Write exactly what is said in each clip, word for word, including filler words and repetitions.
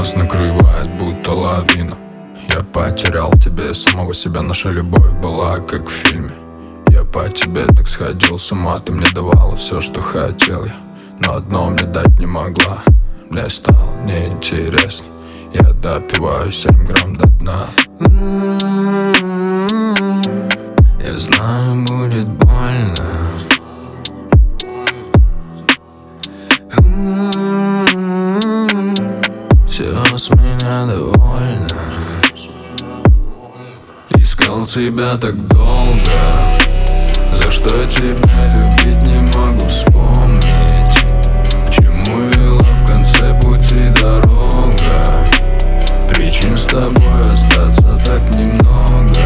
Нас накрывает будто лавина. Я потерял в тебе самого себя. Наша любовь была как в фильме. Я по тебе так сходил с ума. Ты мне давала все, что хотел я, но одно мне дать не могла. Мне стало неинтересно. Я допиваю семь грамм до дна. Я знаю, будет больно. Все с меня довольно. Искал тебя так долго. За что тебя любить не могу вспомнить. К чему вела в конце пути дорога. Причин с тобой остаться так немного.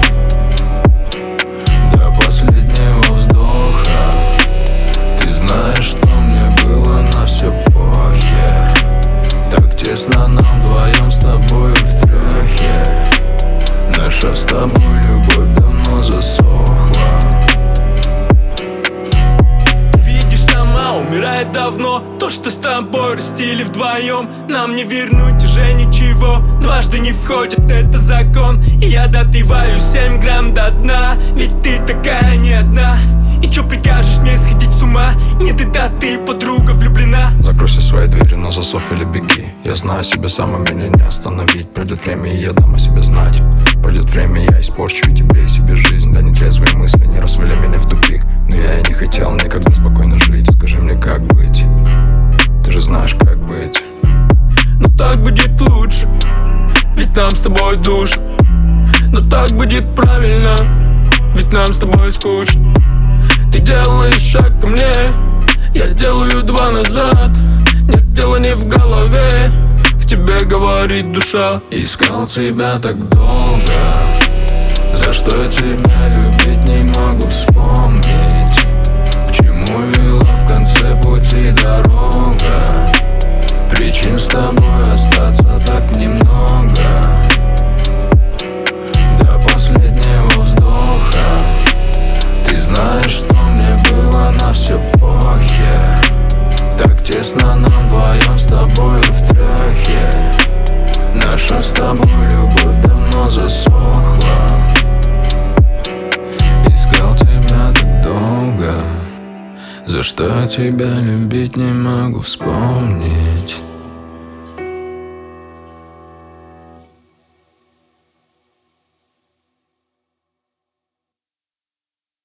До последнего вздоха. Ты знаешь, что мне было на все похер. Так тесно нам вдвоем с тобой в трёхе. Наша с тобой любовь давно засохла. Видишь, сама умирает давно. То, что с тобой растили вдвоем, нам не вернуть уже ничего. Дважды не входит, это закон. И я допиваю семь грамм до дна. Ведь ты такая не одна. И чё прикажешь мне сходить с ума? Нет, это ты, подруга, влюблена. Закрой все свои двери на засов или беги. Я знаю себя сам, и меня не остановить. Пройдет время, и я дам о себе знать. Пройдет время, я испорчу и тебе, и себе жизнь. Да нетрезвые мысли не развели меня в тупик. Но я и не хотел никогда спокойно жить. Скажи мне, как быть? Ты же знаешь, как быть. Но так будет лучше, ведь нам с тобой душа. Но так будет правильно, ведь нам с тобой скучно. Ты делаешь шаг ко мне, я делаю два назад. Нет, дело не в голове, в тебе говорит душа. Искал тебя так долго. За что тебя любить не могу вспомнить. К чему вела в конце пути дорога. Причин с тобой остаться так немного. До последнего вздоха. Ты знаешь, что мне было на все похер. Так тесно нам вдвоем с тобой в трёхе. Наша с тобой любовь давно засохла. Искал тебя так долго. За что тебя любить не могу вспомнить.